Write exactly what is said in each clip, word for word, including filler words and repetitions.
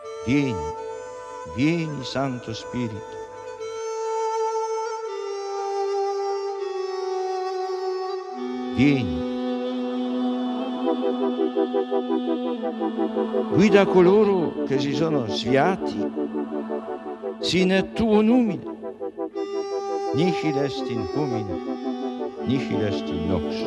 Vieni, vieni Santo Spirito. Vieni. Guida coloro che si sono sviati, sine tuo numine, nihil est in homine, nihil est in nos.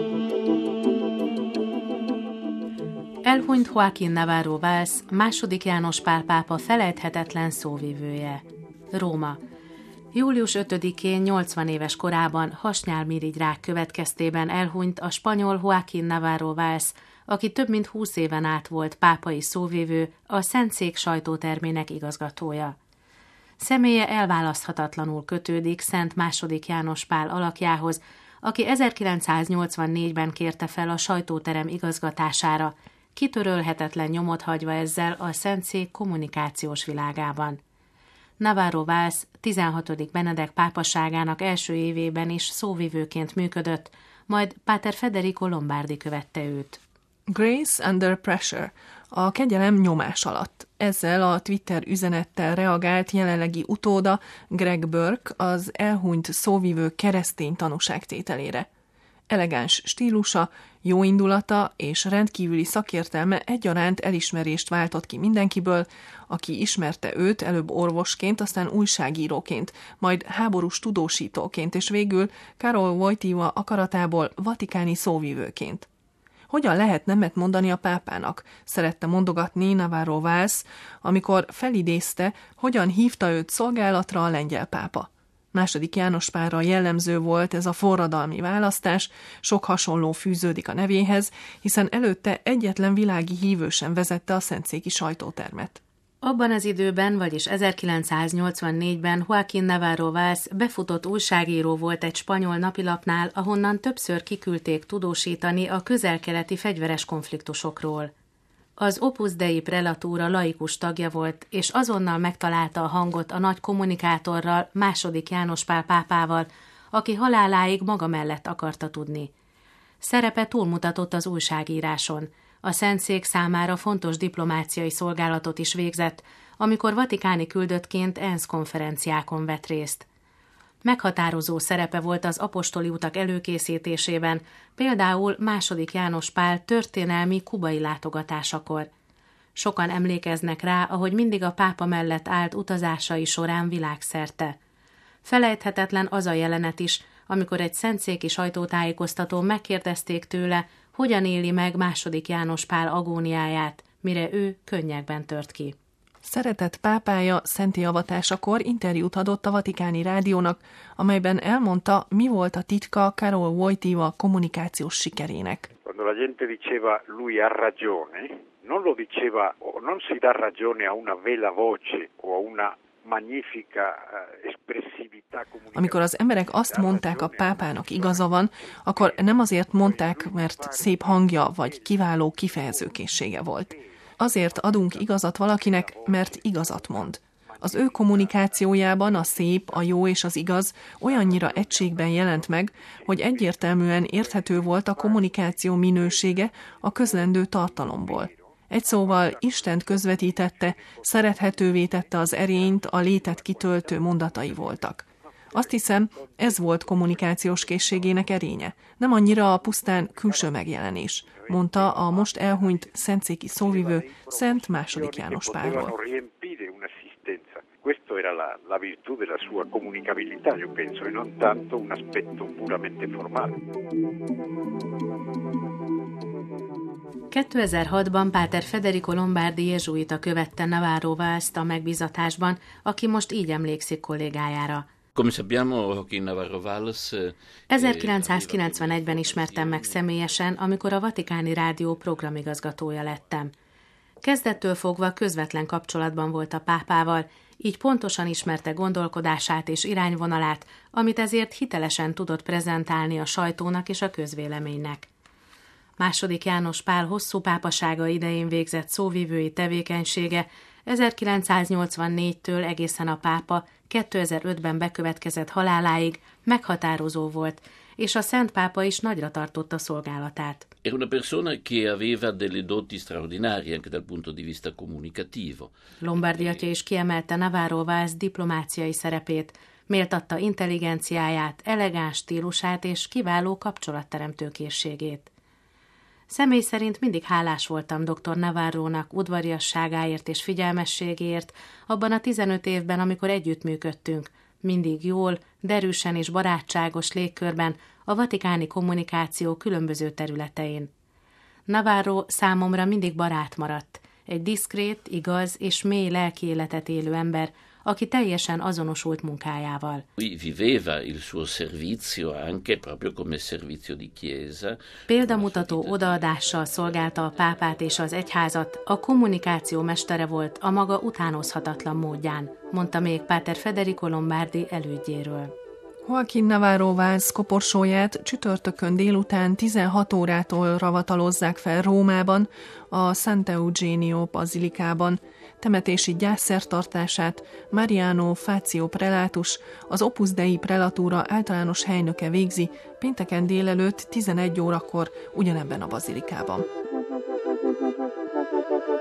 Elhunyt Joaquín Navarro Valls, második János Pál pápa felejthetetlen szóvivője. Róma. július ötödikén nyolcvan éves korában hasnyálmirigyrák következtében elhunyt a spanyol Joaquín Navarro Valls, aki több mint húsz éven át volt pápai szóvivő, a Szentszék sajtótermének igazgatója. Személye elválaszthatatlanul kötődik Szent második János Pál alakjához, aki ezerkilencszáznyolcvannégyben kérte fel a sajtóterem igazgatására, kitörölhetetlen nyomot hagyva ezzel a Szentszék kommunikációs világában. Navarro Valls tizenhatodik Benedek pápaságának első évében is szóvivőként működött, majd Páter Federico Lombardi követte őt. Grace under pressure, a kegyelem nyomás alatt. Ezzel a Twitter üzenettel reagált jelenlegi utóda Greg Burke az elhunyt szóvivő keresztény tanúságtételére. Elegáns stílusa, jó indulata és rendkívüli szakértelme egyaránt elismerést váltott ki mindenkiből, aki ismerte őt előbb orvosként, aztán újságíróként, majd háborús tudósítóként, és végül Karol Wojtyła akaratából vatikáni szóvivőként. Hogyan lehet nemet mondani a pápának, szerette mondogatni Navarro Valls, amikor felidézte, hogyan hívta őt szolgálatra a lengyel pápa. Második János Pálra jellemző volt ez a forradalmi választás, sok hasonló fűződik a nevéhez, hiszen előtte egyetlen világi hívő sem vezette a szentszéki sajtótermet. Abban az időben, vagyis ezerkilencszáznyolcvannégyben Joaquín Navarro Valls befutott újságíró volt egy spanyol napilapnál, ahonnan többször kiküldték tudósítani a közel-keleti fegyveres konfliktusokról. Az Opus Dei prelatúra laikus tagja volt, és azonnal megtalálta a hangot a nagy kommunikátorral, második János Pál pápával, aki haláláig maga mellett akarta tudni. Szerepe túlmutatott az újságíráson. A Szentszék számára fontos diplomáciai szolgálatot is végzett, amikor vatikáni küldöttként ENSZ konferenciákon vett részt. Meghatározó szerepe volt az apostoli utak előkészítésében, például második János Pál történelmi kubai látogatásakor. Sokan emlékeznek rá, ahogy mindig a pápa mellett állt utazásai során világszerte. Felejthetetlen az a jelenet is, amikor egy szentszéki sajtótájékoztatón megkérdezték tőle, hogyan éli meg második János Pál agóniáját, mire ő könnyekben tört ki. Szeretett pápája szenti avatásakor interjút adott a Vatikáni Rádiónak, amelyben elmondta, mi volt a titka Karol Wojtyła kommunikációs sikerének. Quando la gente diceva lui ha ragione, non lo diceva, non si dà ragione a una bella voce o a una magnifica espressività comunicativa. Amikor az emberek azt mondták, a pápának igaza van, akkor nem azért mondták, mert szép hangja vagy kiváló kifejezőkészsége volt. Azért adunk igazat valakinek, mert igazat mond. Az ő kommunikációjában a szép, a jó és az igaz olyannyira egységben jelent meg, hogy egyértelműen érthető volt a kommunikáció minősége a közlendő tartalomból. Egy szóval Istent közvetítette, szerethetővé tette az erényt, a létet kitöltő mondatai voltak. Azt hiszem, ez volt kommunikációs készségének erénye, nem annyira a pusztán külső megjelenés, mondta a most elhunyt szentszéki szóvivő Szent második János Pálról. Questo era la, la virtù della sua comunicabilità, io penso, e non tanto un aspetto puramente formale. kétezer-hatban Páter Federico Lombardi jezsuita követte Navarro Vallst a megbízatásban, aki most így emlékszik kollégájára. ezerkilencszázkilencvenegyben ismertem meg személyesen, amikor a Vatikáni Rádió programigazgatója lettem. Kezdettől fogva közvetlen kapcsolatban volt a pápával, így pontosan ismerte gondolkodását és irányvonalát, amit ezért hitelesen tudott prezentálni a sajtónak és a közvéleménynek. Második János Pál hosszú pápasága idején végzett szóvivői tevékenysége ezerkilencszáznyolcvannégytől egészen a pápa kétezer-ötben bekövetkezett haláláig meghatározó volt, és a Szent Pápa is nagyra tartotta szolgálatát. Era una persona che aveva delle doti straordinarie anche dal punto di vista comunicativo. Lombardi atya is kiemelte Navarro Valls diplomáciai szerepét, méltatta intelligenciáját, elegáns stílusát és kiváló kapcsolatteremtő készségét. Személy szerint mindig hálás voltam doktor Navarrónak udvariasságáért és figyelmességéért abban a tizenöt évben, amikor együttműködtünk, mindig jól, derűsen és barátságos légkörben a vatikáni kommunikáció különböző területein. Navarro számomra mindig barát maradt, egy diszkrét, igaz és mély lelki életet élő ember, aki teljesen azonosult munkájával. Lui viveva il suo servizio anche proprio come servizio di chiesa. Példamutató odaadással szolgálta a pápát és az egyházat, a kommunikáció mestere volt a maga utánozhatatlan módján, mondta még Páter Federico Lombardi elődjéről. Joaquín Navarro Valls koporsóját csütörtökön délután tizenhat órától ravatalozzák fel Rómában, a Sant'Eugenio bazilikában. Temetési gyászszertartását Mariano Fazio prelátus, az Opus Dei prelatúra általános helynöke végzi pénteken délelőtt tizenegy órakor ugyanebben a bazilikában.